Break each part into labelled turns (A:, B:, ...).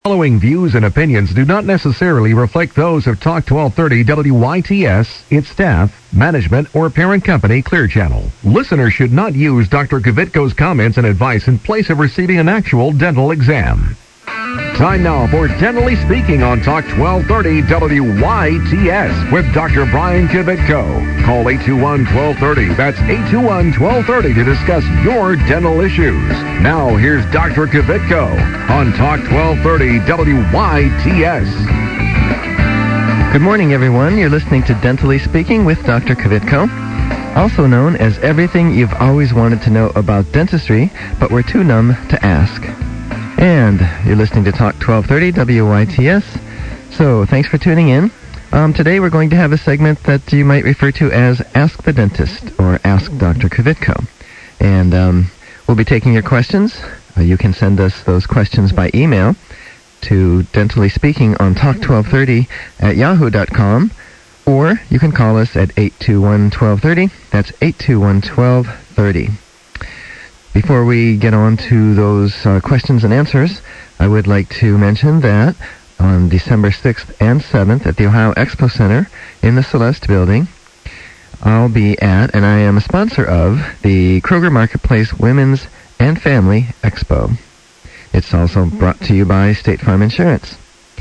A: Following views and opinions do not necessarily reflect those of Talk 1230 WYTS, its staff, management, or parent company, Clear Channel. Listeners should not use Dr. Kvitko's comments and advice in place of receiving an actual dental exam. Time now for Dentally Speaking on Talk 1230 WYTS with Dr. Brian Kvitko. Call 821-1230. That's 821-1230 to discuss your dental issues. Now, here's Dr. Kvitko on Talk 1230 WYTS.
B: Good morning, everyone. You're listening to Dentally Speaking with Dr. Kvitko, also known as everything you've always wanted to know about dentistry, but were too numb to ask. And you're listening to Talk 1230 WYTS. So thanks for tuning in. Today we're going to have a segment that you might refer to as Ask the Dentist or Ask Dr. Kvitko. And we'll be taking your questions. You can send us those questions by email to Dentally Speaking on talk1230@yahoo.com, or you can call us at 821-1230. That's 821-1230. Before we get on to those questions and answers, I would like to mention that on December 6th and 7th at the Ohio Expo Center in the Celeste Building, I'll be at, and I am a sponsor of, the Kroger Marketplace Women's and Family Expo. It's also brought to you by State Farm Insurance.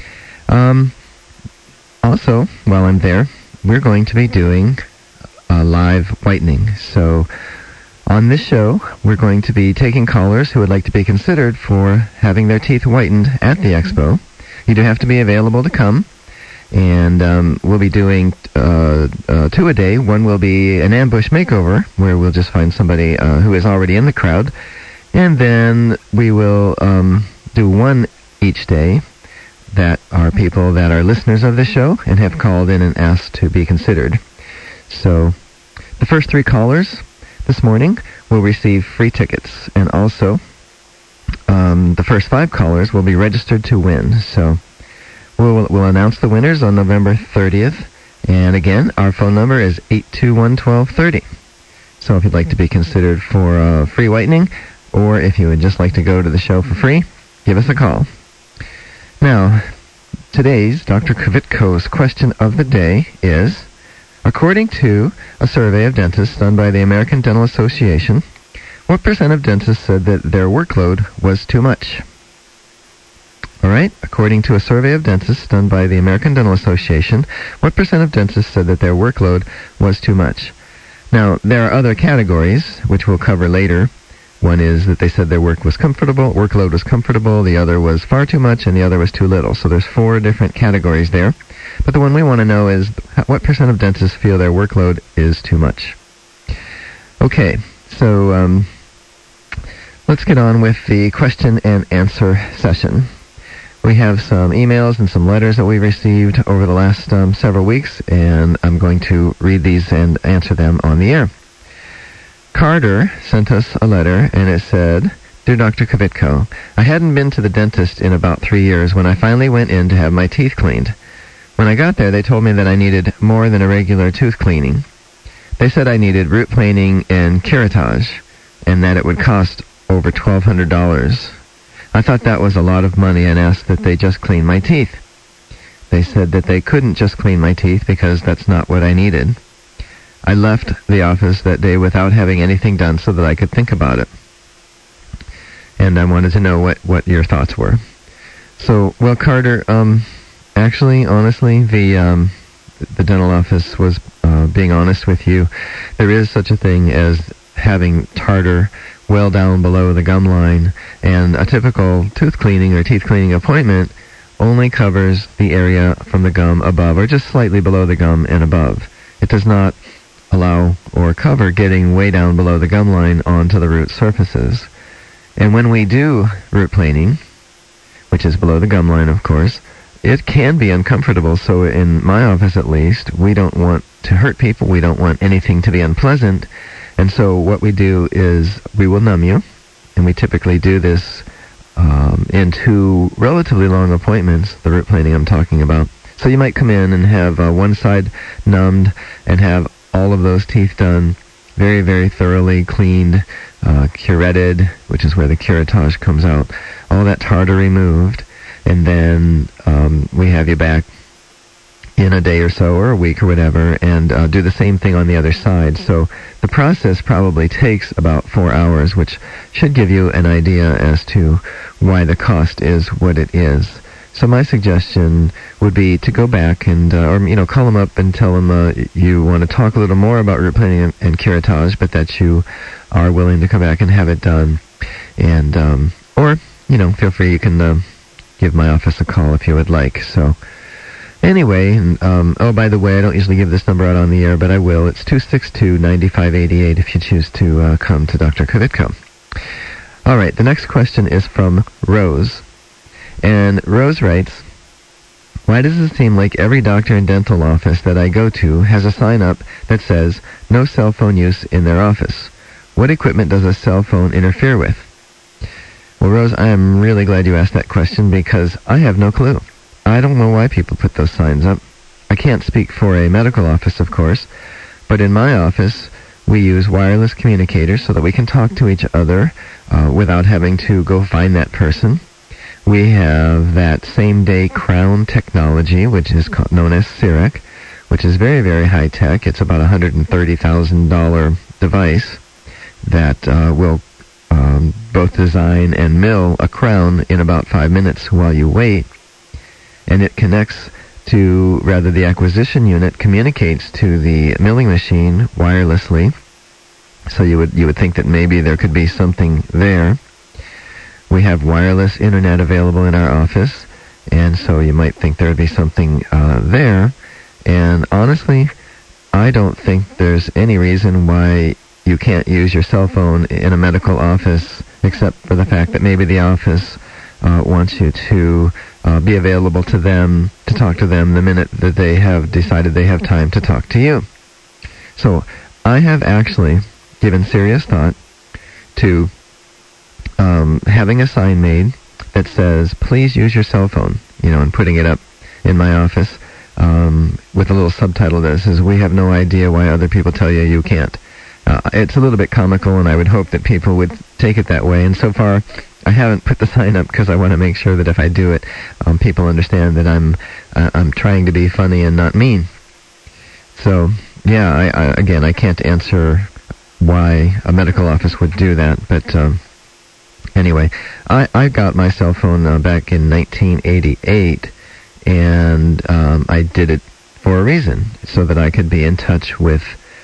B: Also, while I'm there, we're going to be doing a live whitening. So on this show, we're going to be taking callers who would like to be considered for having their teeth whitened at the expo. You do have to be available to come, and we'll be doing two a day. One will be an ambush makeover, where we'll just find somebody who is already in the crowd, and then we will do one each day that are people that are listeners of the show and have called in and asked to be considered. So the first three callers this morning will receive free tickets, and also the first five callers will be registered to win. So we'll announce the winners on November 30th, and again, our phone number is 821-1230. So if you'd like to be considered for free whitening, or if you would just like to go to the show for free, give us a call. Now, today's Dr. Kvitko's question of the day is, according to a survey of dentists done by the American Dental Association, what percent of dentists said that their workload was too much? All right, according to a survey of dentists done by the American Dental Association, what percent of dentists said that their workload was too much? Now, there are other categories, which we'll cover later. One is that they said their workload was comfortable, the other was far too much, and the other was too little. So there's four different categories there. But the one we want to know is what percent of dentists feel their workload is too much. Okay, so let's get on with the question and answer session. We have some emails and some letters that we received over the last several weeks, and I'm going to read these and answer them on the air. Carter sent us a letter, and it said, Dear Dr. Kvitko, I hadn't been to the dentist in about 3 years when I finally went in to have my teeth cleaned. When I got there, they told me that I needed more than a regular tooth cleaning. They said I needed root planing and curettage, and that it would cost over $1,200. I thought that was a lot of money and asked that they just clean my teeth. They said that they couldn't just clean my teeth because that's not what I needed. I left the office that day without having anything done so that I could think about it. And I wanted to know what your thoughts were. So, well, Carter, actually, honestly, the dental office was being honest with you. There is such a thing as having tartar well down below the gum line, and a typical tooth cleaning or teeth cleaning appointment only covers the area from the gum above, or just slightly below the gum and above. It does not allow or cover getting way down below the gum line onto the root surfaces. And when we do root planing, which is below the gum line, of course, it can be uncomfortable. So in my office, at least, we don't want to hurt people. We don't want anything to be unpleasant. And so what we do is we will numb you, and we typically do this in two relatively long appointments, the root planing I'm talking about. So you might come in and have one side numbed and have all of those teeth done, very, very thoroughly cleaned, curetted, which is where the curettage comes out, all that tartar removed. and then we have you back in a day or so or a week or whatever, and do the same thing on the other side. So the process probably takes about 4 hours, which should give you an idea as to why the cost is what it is. So my suggestion would be to go back and, or call them up and tell them you want to talk a little more about root planing and curettage, but that you are willing to come back and have it done. And, or, feel free, you can give my office a call if you would like. So anyway, by the way, I don't usually give this number out on the air, but I will. It's 262-9588 if you choose to come to Dr. Kvitko. All right, the next question is from Rose. And Rose writes, why does it seem like every doctor and dental office that I go to has a sign up that says no cell phone use in their office? What equipment does a cell phone interfere with? Well, Rose, I am really glad you asked that question because I have no clue. I don't know why people put those signs up. I can't speak for a medical office, of course, but in my office, we use wireless communicators so that we can talk to each other without having to go find that person. We have that same-day crown technology, which is known as CEREC, which is very, very high-tech. It's about a $130,000 device that will both design and mill a crown in about 5 minutes while you wait. And it connects to, the acquisition unit communicates to the milling machine wirelessly. So you would think that maybe there could be something there. We have wireless internet available in our office, and so you might think there would be something there. And honestly, I don't think there's any reason why you can't use your cell phone in a medical office, except for the fact that maybe the office wants you to be available to them, to talk to them the minute that they have decided they have time to talk to you. So I have actually given serious thought to having a sign made that says, please use your cell phone, and putting it up in my office with a little subtitle that says, we have no idea why other people tell you you can't. It's a little bit comical, and I would hope that people would take it that way. And so far, I haven't put the sign up because I want to make sure that if I do it, people understand that I'm trying to be funny and not mean. So, yeah, I can't answer why a medical office would do that, but anyway, I got my cell phone back in 1988, and I did it for a reason, so that I could be in touch with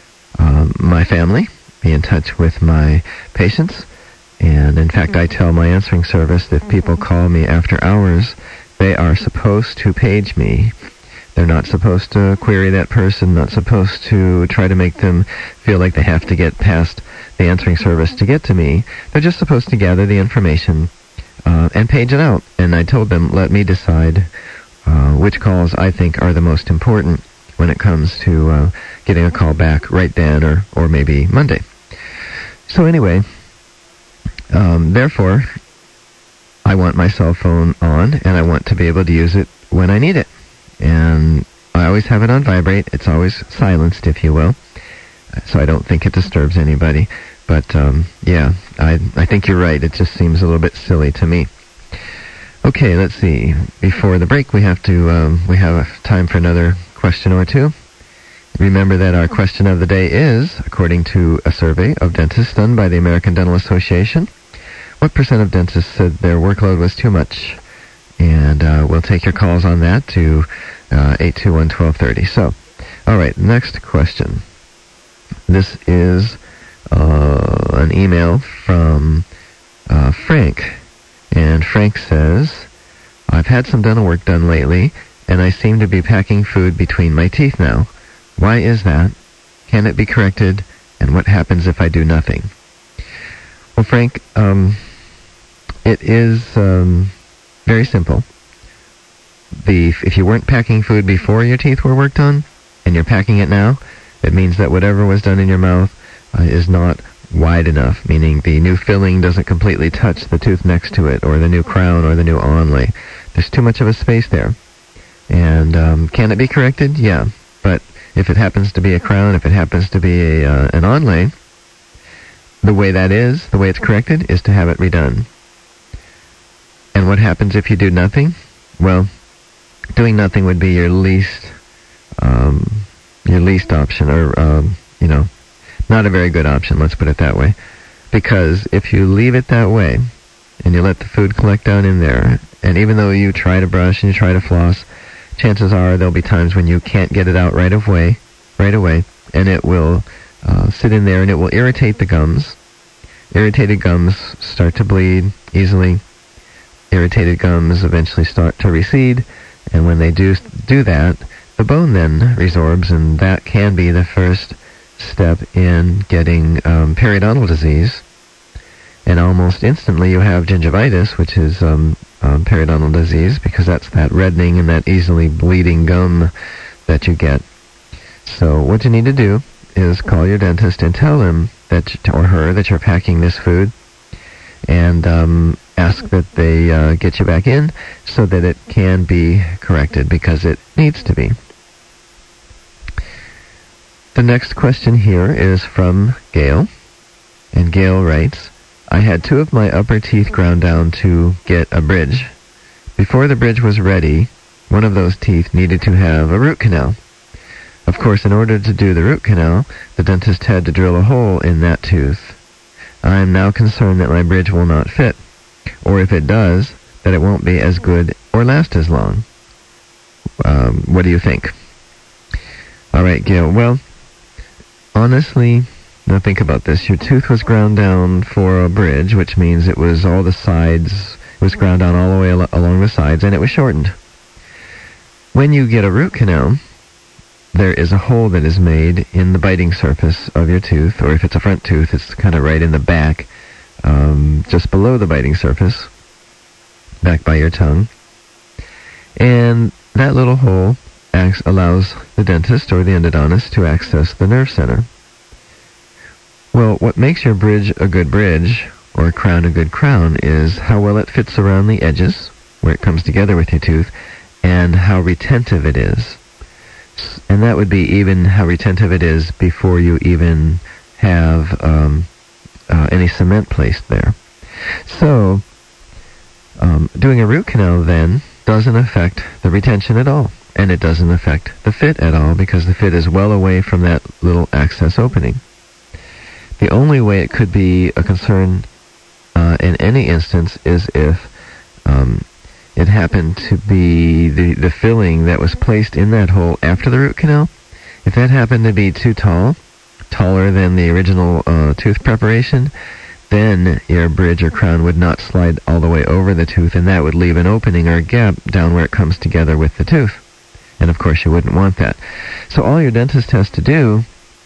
B: my family, be in touch with my patients, and in fact I tell my answering service that if people call me after hours, they are supposed to page me. They're not supposed to query that person, not supposed to try to make them feel like they have to get past the answering service to get to me. They're just supposed to gather the information and page it out. And I told them, let me decide which calls I think are the most important when it comes to getting a call back right then or maybe Monday. So anyway, therefore, I want my cell phone on, and I want to be able to use it when I need it. And I always have it on vibrate. It's always silenced, if you will, so I don't think it disturbs anybody. But, I think you're right. It just seems a little bit silly to me. Okay, let's see. Before the break, we have time for another question or two. Remember that our question of the day is, according to a survey of dentists done by the American Dental Association, what % of dentists said their workload was too much? And we'll take your calls on that to 821-1230. So, all right, next question. This is an email from Frank. And Frank says, I've had some dental work done lately, and I seem to be packing food between my teeth now. Why is that? Can it be corrected? And what happens if I do nothing? Well, Frank, it is very simple. If you weren't packing food before your teeth were worked on, and you're packing it now, it means that whatever was done in your mouth is not wide enough, meaning the new filling doesn't completely touch the tooth next to it, or the new crown, or the new onlay. There's too much of a space there. And can it be corrected? Yeah. But if it happens to be a crown, if it happens to be an onlay, the way it's corrected, is to have it redone. And what happens if you do nothing? well, doing nothing would be your least option, or not a very good option. Let's put it that way, because if you leave it that way and you let the food collect down in there, and even though you try to brush and you try to floss, chances are there'll be times when you can't get it out right away, and it will sit in there and it will irritate the gums. Irritated gums start to bleed easily. Irritated gums eventually start to recede, and when they do that, the bone then resorbs, and that can be the first step in getting periodontal disease. And almost instantly you have gingivitis, which is periodontal disease, because that's that reddening and that easily bleeding gum that you get. So what you need to do is call your dentist and tell him or her that you're packing this food, and ask that they get you back in so that it can be corrected, because it needs to be. The next question here is from Gail, and Gail writes, I had 2 of my upper teeth ground down to get a bridge. Before the bridge was ready, one of those teeth needed to have a root canal. Of course, in order to do the root canal, the dentist had to drill a hole in that tooth. I am now concerned that my bridge will not fit, or if it does, that it won't be as good or last as long. What do you think? All right, Gail. Well, honestly, now think about this. Your tooth was ground down for a bridge, which means it was all the sides. It was ground down all the way along the sides, and it was shortened. When you get a root canal, there is a hole that is made in the biting surface of your tooth, or if it's a front tooth, it's kind of right in the back, just below the biting surface, back by your tongue. And that little hole allows the dentist or the endodontist to access the nerve center. Well, what makes your bridge a good bridge, or a crown a good crown, is how well it fits around the edges, where it comes together with your tooth, and how retentive it is. And that would be even how retentive it is before you even have any cement placed there. So, doing a root canal then doesn't affect the retention at all, and it doesn't affect the fit at all, because the fit is well away from that little access opening. The only way it could be a concern in any instance is if it happened to be the filling that was placed in that hole after the root canal. If that happened to be too taller than the original tooth preparation, then your bridge or crown would not slide all the way over the tooth, and that would leave an opening or a gap down where it comes together with the tooth. And of course you wouldn't want that. So all your dentist has to do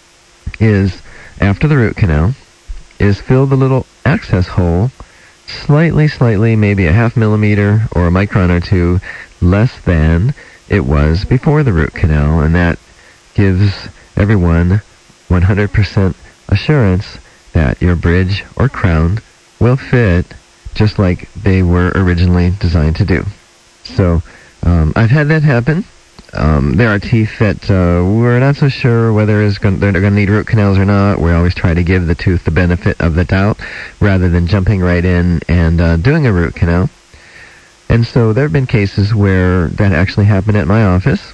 B: is, after the root canal, is fill the little access hole slightly, maybe a 0.5 millimeter or a micron or 2 less than it was before the root canal, and that gives everyone 100% assurance that your bridge or crown will fit just like they were originally designed to do. So I've had that happen. There are teeth that we're not so sure whether they're going to need root canals or not. We always try to give the tooth the benefit of the doubt rather than jumping right in and doing a root canal. And so there have been cases where that actually happened at my office.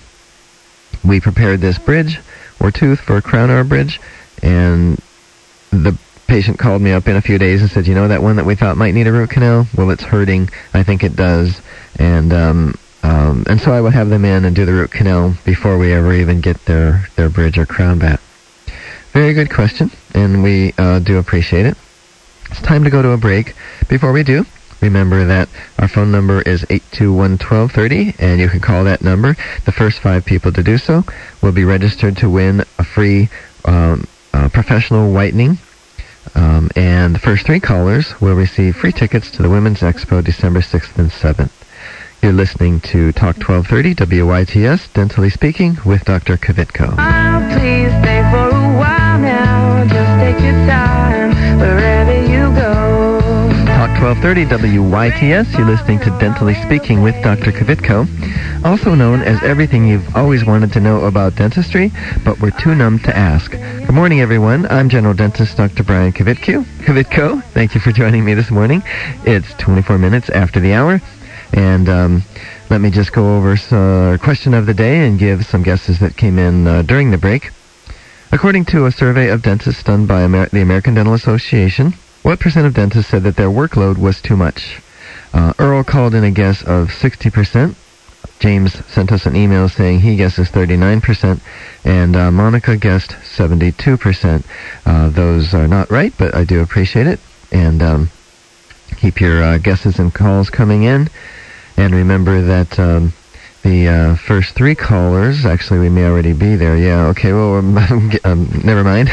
B: We prepared this bridge or tooth for a crown or a bridge, and the patient called me up in a few days and said, that one that we thought might need a root canal, well, it's hurting. I think it does. And so I would have them in and do the root canal before we ever even get their bridge or crown back. Very good question, and we do appreciate it. It's time to go to a break. Before we do, remember that our phone number is 821-1230, and you can call that number. The first 5 people to do so will be registered to win a free professional whitening, and the first 3 callers will receive free tickets to the Women's Expo December 6th and 7th. You're listening to Talk 1230 WYTS, Dentally Speaking, with Dr. Kvitko.
C: Please stay for a while now. Just take your time wherever you go.
B: Talk 1230 WYTS, you're listening to Dentally Speaking with Dr. Kvitko, also known as everything you've always wanted to know about dentistry, but were too numb to ask. Good morning, everyone. I'm General Dentist Dr. Brian Kvitko. Thank you for joining me this morning. It's 24 minutes after the hour. And let me just go over our question of the day and give some guesses that came in during the break. According to a survey of dentists done by the American Dental Association, what % of dentists said that their workload was too much? Earl called in a guess of 60%. James sent us an email saying he guesses 39%, and Monica guessed 72%. Those are not right, but I do appreciate it. And keep your guesses and calls coming in. And remember that the first 3 callers, actually we may already be there. Yeah, okay, well, never mind.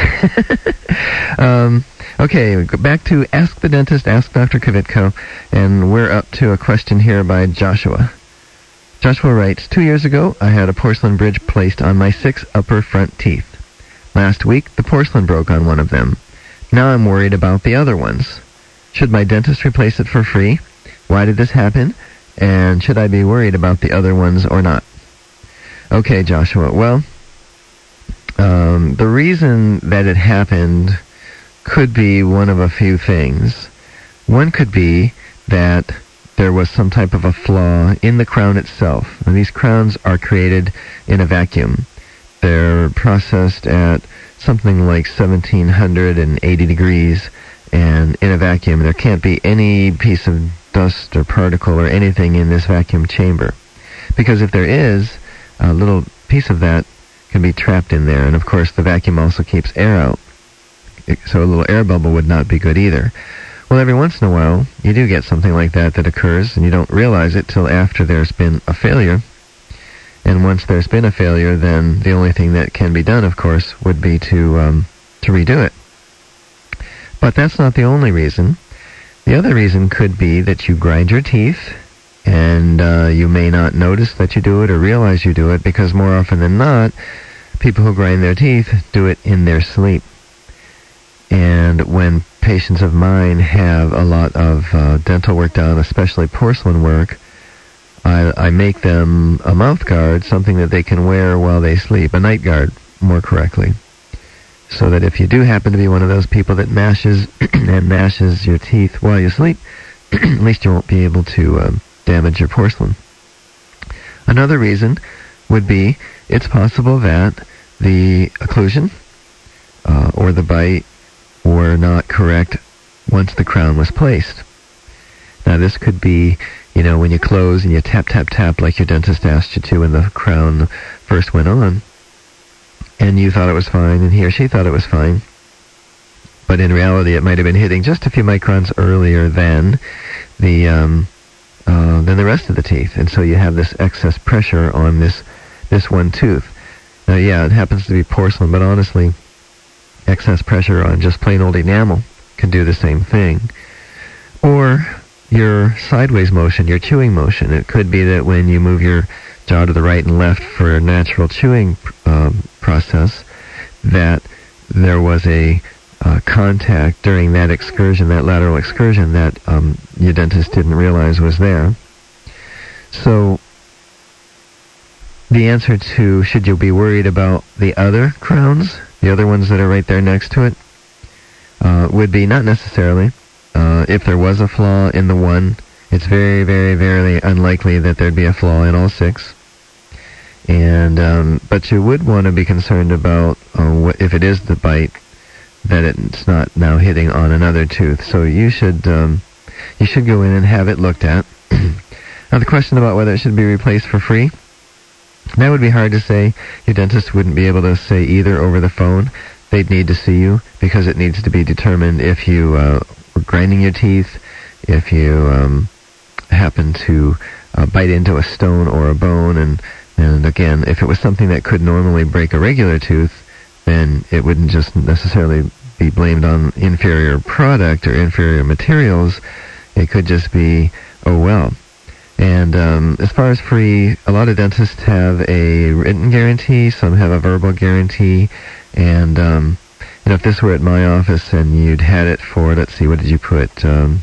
B: Okay, back to Ask the Dentist, Ask Dr. Kvitko, and we're up to a question here by Joshua. Joshua writes, 2 years ago, I had a porcelain bridge placed on my 6 upper front teeth. Last week, the porcelain broke on one of them. Now I'm worried about the other ones. Should my dentist replace it for free? Why did this happen? And should I be worried about the other ones or not? Okay, Joshua, well, the reason that it happened could be one of a few things. One could be that there was some type of a flaw in the crown itself. Now, these crowns are created in a vacuum. They're processed at something like 1780 degrees, and in a vacuum there can't be any piece of dust or particle or anything in this vacuum chamber. Because if there is, a little piece of that can be trapped in there, and of course the vacuum also keeps air out. So a little air bubble would not be good either. Well, every once in a while, you do get something like that occurs, and you don't realize it till after there's been a failure. And once there's been a failure, then the only thing that can be done, of course, would be to redo it. But that's not the only reason. The other reason could be that you grind your teeth, and you may not notice that you do it or realize you do it, because more often than not, people who grind their teeth do it in their sleep. And when patients of mine have a lot of dental work done, especially porcelain work, I make them a mouth guard, something that they can wear while they sleep, a night guard, more correctly. So that if you do happen to be one of those people that mashes and mashes your teeth while you sleep, at least you won't be able to damage your porcelain. Another reason would be it's possible that the occlusion or the bite were not correct once the crown was placed. Now this could be, when you close and you tap, tap, tap like your dentist asked you to when the crown first went on, and you thought it was fine, and he or she thought it was fine, but in reality it might have been hitting just a few microns earlier than the rest of the teeth, and so you have this excess pressure on this one tooth. Now, yeah, it happens to be porcelain, but honestly, excess pressure on just plain old enamel can do the same thing. Or your sideways motion, your chewing motion. It could be that when you move your jaw to the right and left for a natural chewing process, that there was a contact during that excursion, that lateral excursion, that your dentist didn't realize was there. So the answer to should you be worried about the other crowns, the other ones that are right there next to it, would be not necessarily. If there was a flaw in the one, it's very, very, very unlikely that there'd be a flaw in all 6. And but you would want to be concerned about if it is the bite, that it's not now hitting on another tooth. So you should go in and have it looked at. Now the question about whether it should be replaced for free, that would be hard to say. Your dentist wouldn't be able to say either over the phone. They'd need to see you, because it needs to be determined if you were grinding your teeth, if you happen to bite into a stone or a bone, and again, if it was something that could normally break a regular tooth, then it wouldn't just necessarily be blamed on inferior product or inferior materials. It could just be, oh well. And as far as free, a lot of dentists have a written guarantee, some have a verbal guarantee, and if this were at my office and you'd had it for, let's see, what did you put, a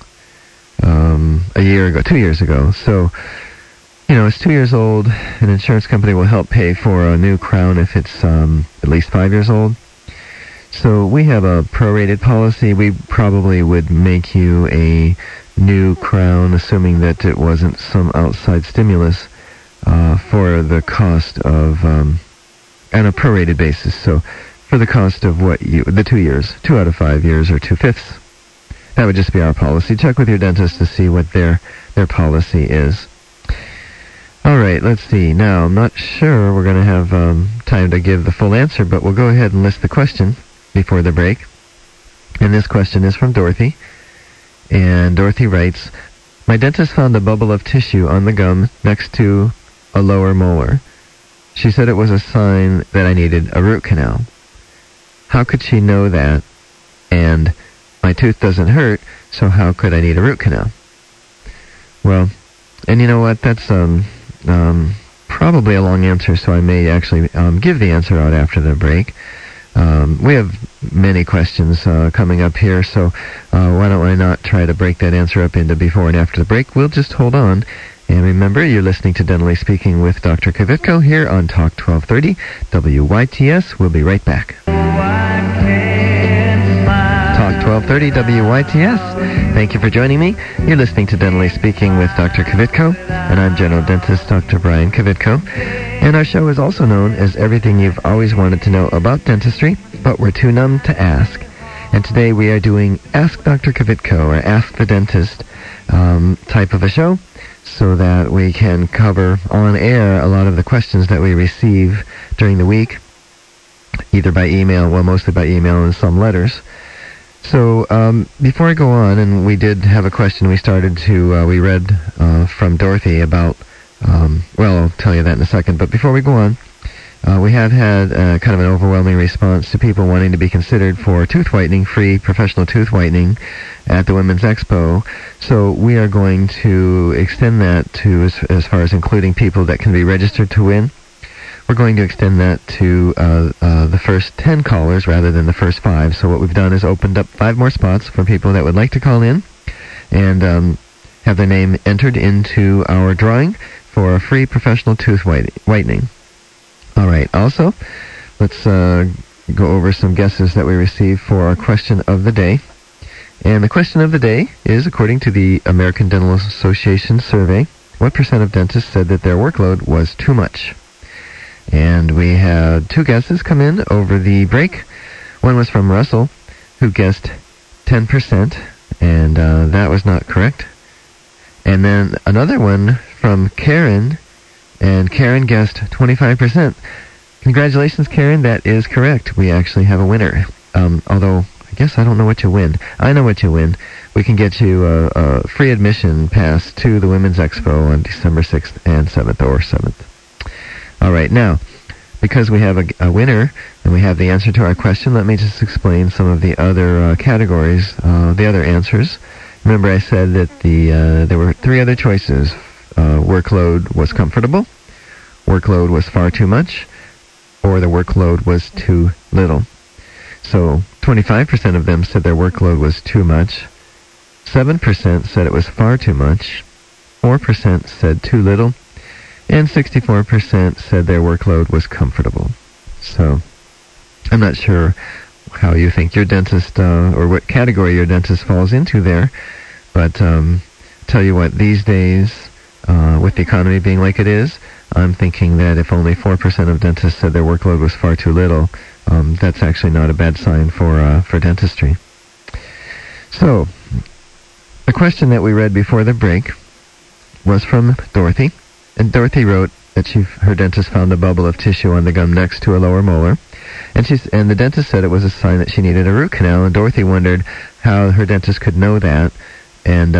B: year ago, 2 years ago, so, it's 2 years old, an insurance company will help pay for a new crown if it's at least 5 years old. So we have a prorated policy. We probably would make you a new crown, assuming that it wasn't some outside stimulus, for the cost of, on a prorated basis. So for the cost of the 2 years, 2 out of 5 years, or 2/5. That would just be our policy. Check with your dentist to see what their policy is. All right, let's see. Now, I'm not sure we're going to have time to give the full answer, but we'll go ahead and list the question before the break. And this question is from Dorothy. And Dorothy writes, my dentist found a bubble of tissue on the gum next to a lower molar. She said it was a sign that I needed a root canal. How could she know that? And my tooth doesn't hurt, so how could I need a root canal? Well, and you know what? That's probably a long answer, so I may actually give the answer out after the break. We have many questions coming up here, so why don't I not try to break that answer up into before and after the break? We'll just hold on. And remember, you're listening to Dentally Speaking with Dr. Kvitko here on Talk 1230 WYTS. We'll be right back. Talk 1230 WYTS. Thank you for joining me. You're listening to Dentally Speaking with Dr. Kvitko, and I'm General Dentist Dr. Brian Kvitko. And our show is also known as Everything You've Always Wanted to Know About Dentistry, but we're too numb to ask. And today we are doing Ask Dr. Kvitko, or Ask the Dentist type of a show, so that we can cover on air a lot of the questions that we receive during the week, either by email, well, mostly by email and some letters. So before I go on, and we did have a question we read from Dorothy about, well, I'll tell you that in a second, but before we go on, we have had kind of an overwhelming response to people wanting to be considered for tooth whitening, free professional tooth whitening at the Women's Expo. So we are going to extend that to, as far as including people that can be registered to win. We're going to extend that to the first 10 callers rather than the first 5. So what we've done is opened up 5 more spots for people that would like to call in and have their name entered into our drawing for a free professional tooth whitening. All right. Also, let's go over some guesses that we received for our question of the day. And the question of the day is, according to the American Dental Association survey, what % of dentists said that their workload was too much? And we had 2 guesses come in over the break. One was from Russell, who guessed 10%, and that was not correct. And then another one from Karen, and Karen guessed 25%. Congratulations, Karen, that is correct. We actually have a winner. Although, I guess I don't know what you win. I know what you win. We can get you a free admission pass to the Women's Expo on December 6th and 7th, or 7th. All right, now, because we have a winner and we have the answer to our question, let me just explain some of the other categories, the other answers. Remember, I said that there were 3 other choices. Workload was comfortable, workload was far too much, or the workload was too little. So 25% of them said their workload was too much, 7% said it was far too much, 4% said too little, and 64% said their workload was comfortable. So I'm not sure how you think your dentist, or what category your dentist falls into there, but tell you what, these days, with the economy being like it is, I'm thinking that if only 4% of dentists said their workload was far too little, that's actually not a bad sign for dentistry. So, the question that we read before the break was from Dorothy, and Dorothy wrote that her dentist found a bubble of tissue on the gum next to a lower molar, and the dentist said it was a sign that she needed a root canal, and Dorothy wondered how her dentist could know that, and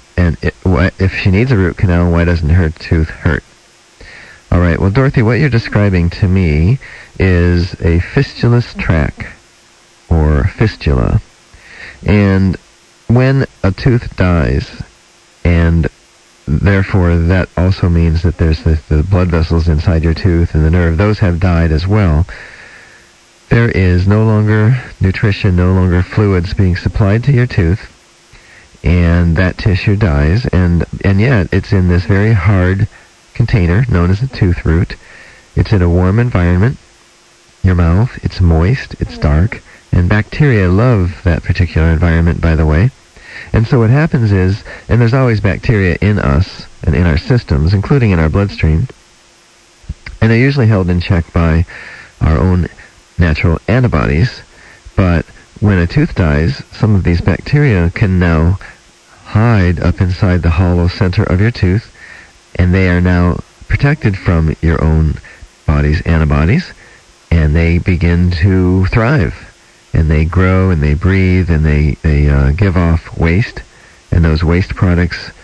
B: if she needs a root canal, why doesn't her tooth hurt? All right, well, Dorothy, what you're describing to me is a fistulous tract, or fistula. And when a tooth dies, and therefore that also means that there's the blood vessels inside your tooth and the nerve, those have died as well, there is no longer nutrition, no longer fluids being supplied to your tooth, and that tissue dies, and yet it's in this very hard container known as a tooth root. It's in a warm environment, your mouth, it's moist, it's dark, and bacteria love that particular environment, by the way. And so what happens is, and there's always bacteria in us and in our systems, including in our bloodstream, and they're usually held in check by our own natural antibodies. But when a tooth dies, some of these bacteria can now hide up inside the hollow center of your tooth, and they are now protected from your own body's antibodies, and they begin to thrive, and they grow, and they breathe, and they give off waste, and those waste products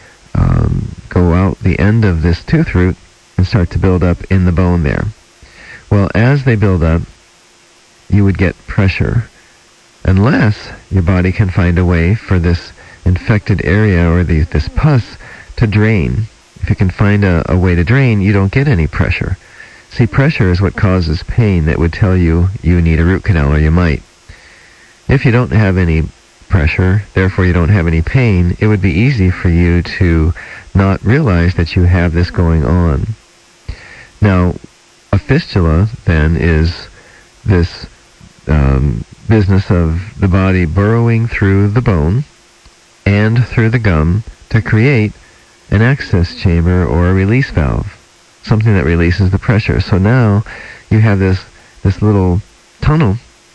B: go out the end of this tooth root and start to build up in the bone there. Well, as they build up, you would get pressure, unless your body can find a way for this infected area or this pus to drain. If you can find a way to drain, you don't get any pressure. See, pressure is what causes pain that would tell you you need a root canal, or you might. If you don't have any pressure, therefore you don't have any pain, it would be easy for you to not realize that you have this going on. Now, a fistula, then, is this business of the body burrowing through the bone and through the gum to create an access chamber or a release valve, something that releases the pressure. So now you have this little tunnel,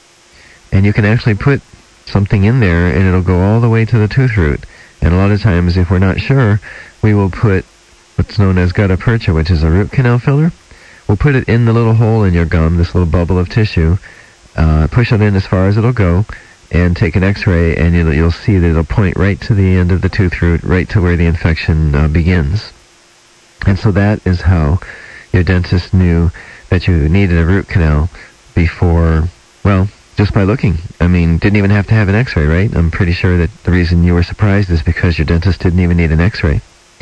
B: and you can actually put something in there, and it'll go all the way to the tooth root. And a lot of times, if we're not sure, we will put what's known as gutta percha, which is a root canal filler. We'll put it in the little hole in your gum, this little bubble of tissue, push it in as far as it'll go, and take an x-ray, and you'll see that it'll point right to the end of the tooth root, right to where the infection begins. And so that is how your dentist knew that you needed a root canal before, well, just by looking. I mean, didn't even have to have an x-ray, right? I'm pretty sure that the reason you were surprised is because your dentist didn't even need an x-ray.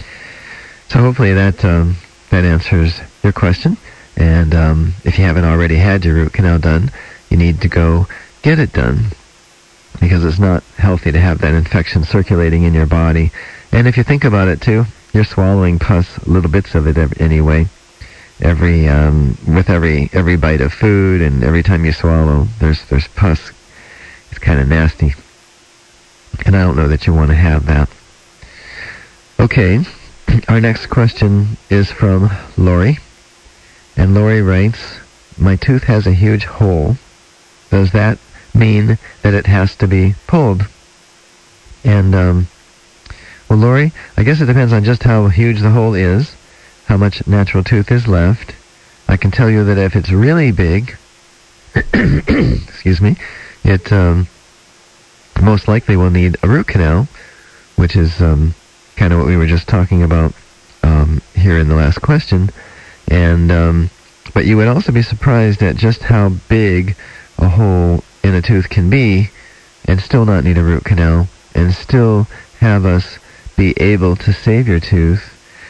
B: So hopefully that answers your question. And if you haven't already had your root canal done, you need to go get it done, because it's not healthy to have that infection circulating in your body. And if you think about it too, you're swallowing pus, little bits of it anyway. With every bite of food, and every time you swallow, there's pus. It's kind of nasty, and I don't know that you want to have that. Okay, our next question is from Lori, and Lori writes, "My tooth has a huge hole. Does that mean that it has to be pulled?" And well, Lori, I guess it depends on just how huge the hole is, how much natural tooth is left. I can tell you that if it's really big, excuse me, it most likely will need a root canal, which is kind of what we were just talking about here in the last question. And but you would also be surprised at just how big a hole in a tooth can be and still not need a root canal, and still have us be able to save your tooth.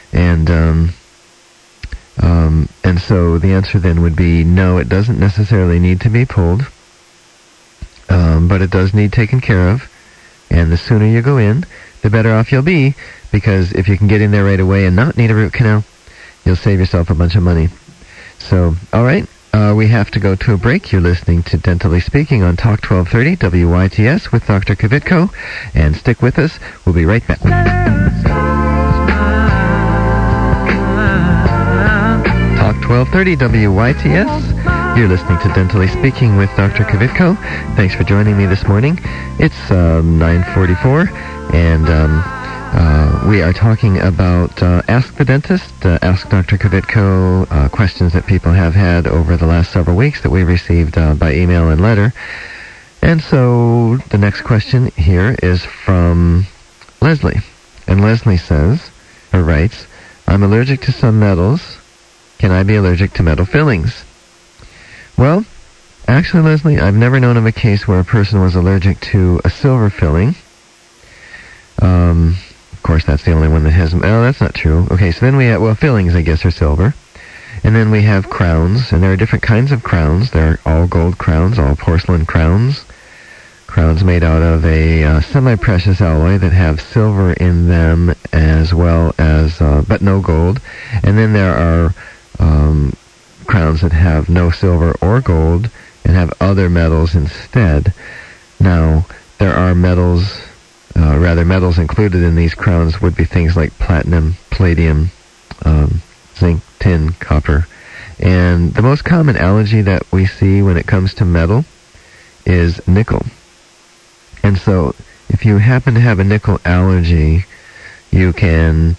B: And so the answer then would be no, it doesn't necessarily need to be pulled, but it does need taken care of. And the sooner you go in, the better off you'll be, because if you can get in there right away and not need a root canal, you'll save yourself a bunch of money. So, all right, we have to go to a break. You're listening to Dentally Speaking on Talk 1230 WYTS with Dr. Kvitko, and stick with us. We'll be right back. Talk 1230 WYTS. You're listening to Dentally Speaking with Dr. Kvitko. Thanks for joining me this morning. It's 9:44, and we are talking about Ask the Dentist, Ask Dr. Kvitko, questions that people have had over the last several weeks that we received by email and letter. And so the next question here is from Leslie. And Leslie says, or writes, "I'm allergic to some metals. Can I be allergic to metal fillings?" Well, actually, Leslie, I've never known of a case where a person was allergic to a silver filling. Of course, that's the only one that has... Oh, that's not true. Okay, so then we have... Well, fillings, I guess, are silver. And then we have crowns, and there are different kinds of crowns. There are all gold crowns, all porcelain crowns. Crowns made out of a semi-precious alloy that have silver in them as well as... but no gold. And then there are... crowns that have no silver or gold and have other metals instead. Now, there are metals rather metals included in these crowns would be things like platinum, palladium, zinc, tin, copper. And the most common allergy that we see when it comes to metal is nickel. And so if you happen to have a nickel allergy, you can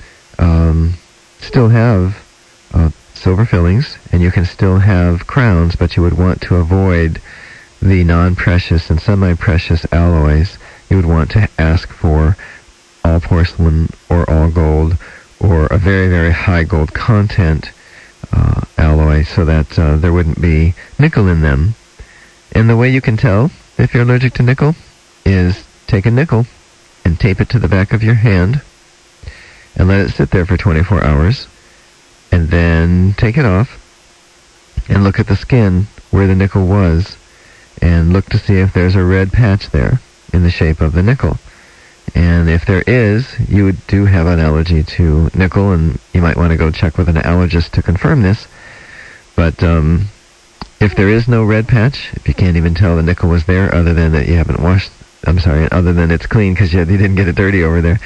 B: still have silver fillings, and you can still have crowns, but you would want to avoid the non-precious and semi-precious alloys. You would want to ask for all porcelain or all gold or a very, very high gold content alloy, so that there wouldn't be nickel in them. And the way you can tell if you're allergic to nickel is take a nickel and tape it to the back of your hand and let it sit there for 24 hours, and then take it off and look at the skin where the nickel was, and look to see if there's a red patch there in the shape of the nickel. And if there is, you do have an allergy to nickel, and you might want to go check with an allergist to confirm this. But if there is no red patch, if you can't even tell the nickel was there, other than that you haven't other than it's clean because you didn't get it dirty over there,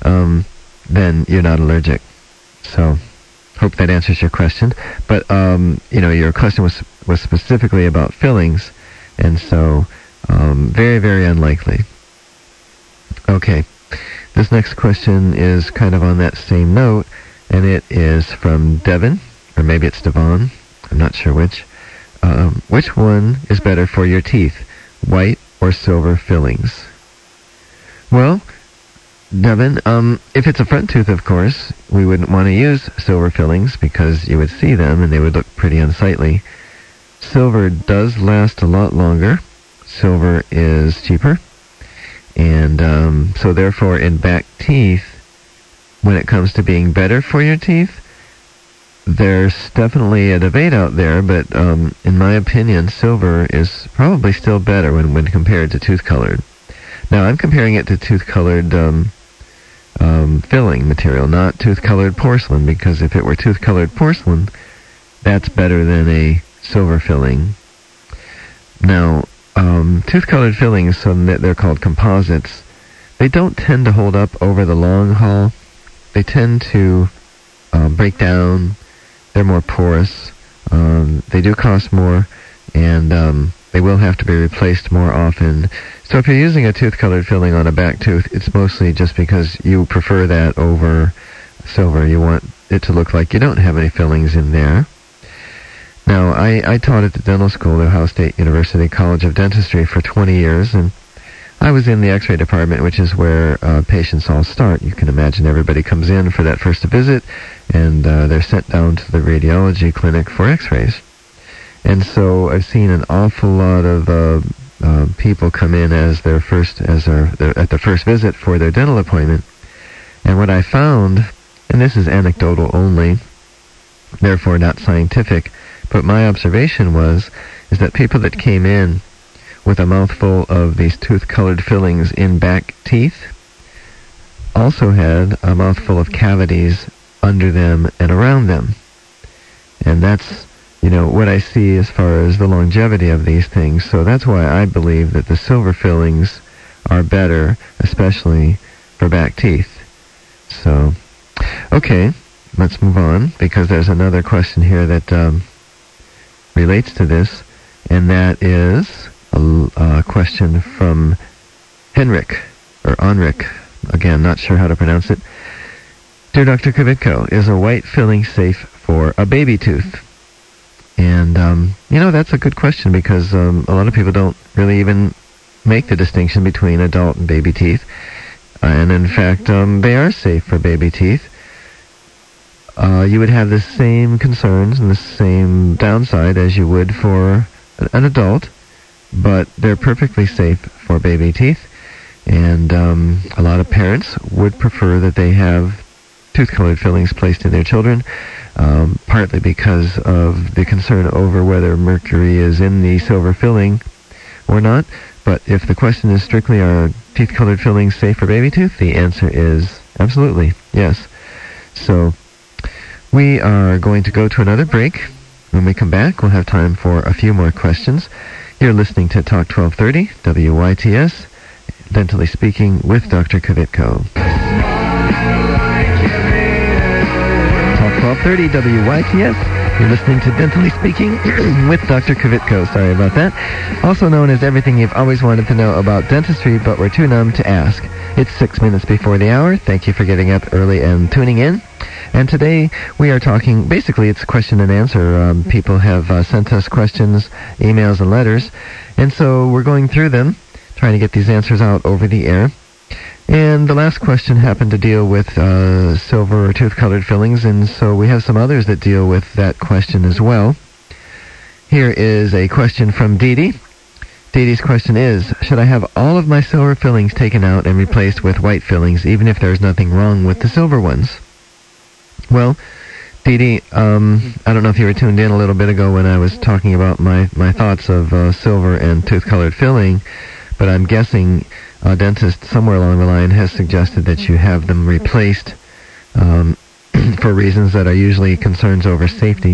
B: then you're not allergic. So, hope that answers your question. But, your question was specifically about fillings, and so, very, very unlikely. Okay, this next question is kind of on that same note, and it is from Devin, or maybe it's Devon, I'm not sure which. Which one is better for your teeth, white or silver fillings? Well, Devin, if it's a front tooth, of course, we wouldn't want to use silver fillings because you would see them and they would look pretty unsightly. Silver does last a lot longer. Silver is cheaper. And so therefore in back teeth, when it comes to being better for your teeth, there's definitely a debate out there, but in my opinion, silver is probably still better when compared to tooth-colored. Now, I'm comparing it to tooth-colored filling material, not tooth-colored porcelain, because if it were tooth-colored porcelain, that's better than a silver filling. Now, tooth-colored fillings, so they're called composites, they don't tend to hold up over the long haul. They tend to break down. They're more porous. They do cost more, and they will have to be replaced more often. So if you're using a tooth-colored filling on a back tooth, it's mostly just because you prefer that over silver. You want it to look like you don't have any fillings in there. Now, I taught at the dental school at Ohio State University College of Dentistry for 20 years, and I was in the x-ray department, which is where patients all start. You can imagine everybody comes in for that first visit, and they're sent down to the radiology clinic for x-rays. And so I've seen an awful lot of people come in at their first visit for their dental appointment. And what I found, and this is anecdotal only, therefore not scientific, but my observation is that people that came in with a mouthful of these tooth-colored fillings in back teeth also had a mouthful of cavities under them and around them. And that's, what I see as far as the longevity of these things. So that's why I believe that the silver fillings are better, especially for back teeth. So, okay, let's move on, because there's another question here that relates to this, and that is a question from Henrik, or Onrik, again, not sure how to pronounce it. Dear Dr. Kvitko, is a white filling safe for a baby tooth? And, that's a good question, because a lot of people don't really even make the distinction between adult and baby teeth. And in fact, they are safe for baby teeth. You would have the same concerns and the same downside as you would for an adult, but they're perfectly safe for baby teeth. And a lot of parents would prefer that they have tooth-colored fillings placed in their children, partly because of the concern over whether mercury is in the silver filling or not. But if the question is strictly, are teeth-colored fillings safe for baby tooth, the answer is absolutely yes. So we are going to go to another break. When we come back, we'll have time for a few more questions. You're listening to Talk 1230, WYTS, Dentally Speaking with Dr. Kvitko. Talk 1230 WYTS. You're listening to Dentally Speaking with Dr. Kvitko. Sorry about that. Also known as everything you've always wanted to know about dentistry, but were too numb to ask. It's 6 minutes before the hour. Thank you for getting up early and tuning in. And today we are talking, basically it's question and answer. People have sent us questions, emails, and letters. And so we're going through them, trying to get these answers out over the air. And the last question happened to deal with silver or tooth-colored fillings, and so we have some others that deal with that question as well. Here is a question from Dee Dee. Dee Dee's question is, should I have all of my silver fillings taken out and replaced with white fillings, even if there's nothing wrong with the silver ones? Well, Dee Dee, I don't know if you were tuned in a little bit ago when I was talking about my thoughts of silver and tooth-colored filling, but I'm guessing a dentist somewhere along the line has suggested that you have them replaced for reasons that are usually concerns over safety.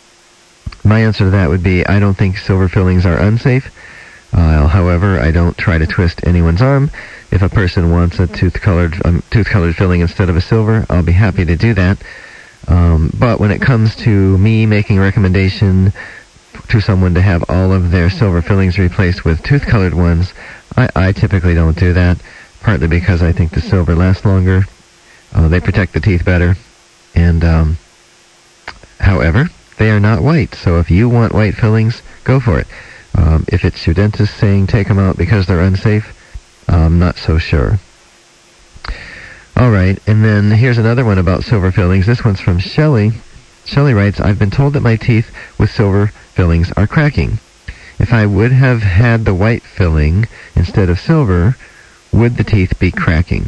B: My answer to that would be, I don't think silver fillings are unsafe. However, I don't try to twist anyone's arm. If a person wants a tooth-colored filling instead of a silver, I'll be happy to do that. But when it comes to me making a recommendation to someone to have all of their silver fillings replaced with tooth-colored ones, I typically don't do that, partly because I think the silver lasts longer. They protect the teeth better. And, however, they are not white. So if you want white fillings, go for it. If it's your dentist saying take them out because they're unsafe, I'm not so sure. All right, and then here's another one about silver fillings. This one's from Shelley. Shelley writes, I've been told that my teeth with silver fillings are cracking. If I would have had the white filling instead of silver, would the teeth be cracking?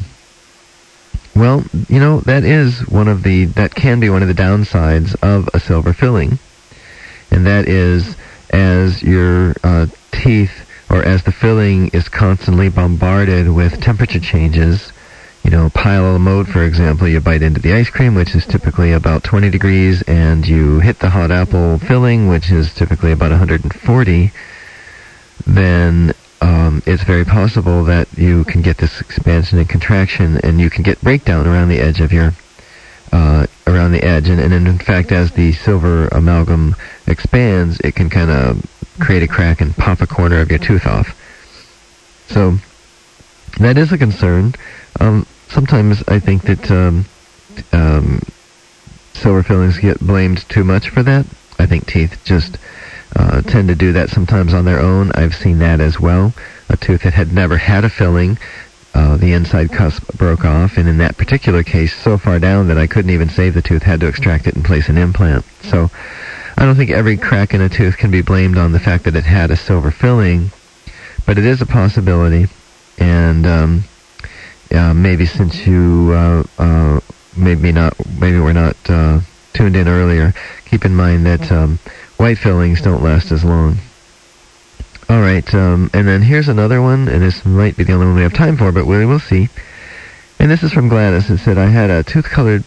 B: Well, you know, that can be one of the downsides of a silver filling. And that is, as your teeth, or as the filling is constantly bombarded with temperature changes, pile mode, for example, you bite into the ice cream, which is typically about 20 degrees, and you hit the hot apple filling, which is typically about 140, then it's very possible that you can get this expansion and contraction, and you can get breakdown around the edge of your and in fact, as the silver amalgam expands, it can kind of create a crack and pop a corner of your tooth off. So that is a concern. Sometimes I think that silver fillings get blamed too much for that. I think teeth just tend to do that sometimes on their own. I've seen that as well. A tooth that had never had a filling, the inside cusp broke off, and in that particular case, so far down that I couldn't even save the tooth, had to extract it and place an implant. So I don't think every crack in a tooth can be blamed on the fact that it had a silver filling, but it is a possibility. And maybe since you maybe we're not tuned in earlier, keep in mind that white fillings don't last as long. All right, and then here's another one, and this might be the only one we have time for, but we will see. And this is from Gladys. It said, I had a tooth-colored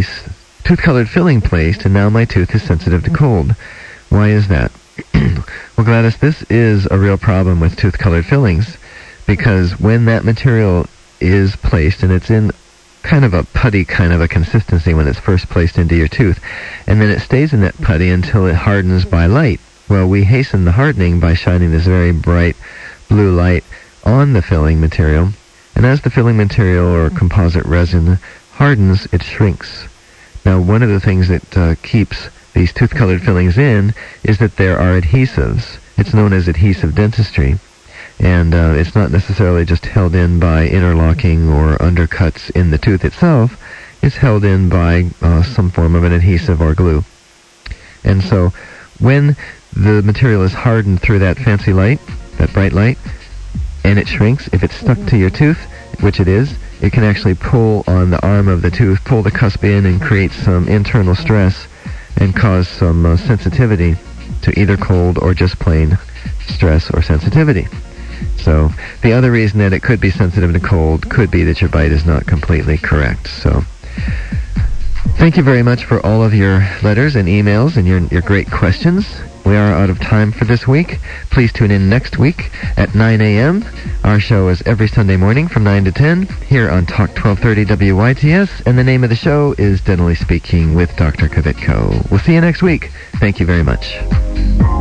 B: filling placed, and now my tooth is sensitive to cold. Why is that? Well, Gladys, this is a real problem with tooth-colored fillings, because when that material is placed, and it's in kind of a putty kind of a consistency when it's first placed into your tooth, and then it stays in that putty until it hardens by light. Well, we hasten the hardening by shining this very bright blue light on the filling material, and as the filling material or composite resin hardens, it shrinks. Now, one of the things that keeps these tooth-colored fillings in is that there are adhesives. It's known as adhesive dentistry. And it's not necessarily just held in by interlocking or undercuts in the tooth itself. It's held in by some form of an adhesive or glue. And so when the material is hardened through that fancy light, that bright light, and it shrinks, if it's stuck to your tooth, which it is, it can actually pull on the arm of the tooth, pull the cusp in and create some internal stress and cause some sensitivity to either cold or just plain stress or sensitivity. So the other reason that it could be sensitive to cold could be that your bite is not completely correct. So Thank you very much for all of your letters and emails and your great questions. We are out of time for this week. Please tune in next week at 9 a.m. Our show is every Sunday morning from 9 to 10 here on Talk 1230 WYTS, and the name of the show is Dentally Speaking with Dr. Kvitko. We'll see you next week. Thank you very much.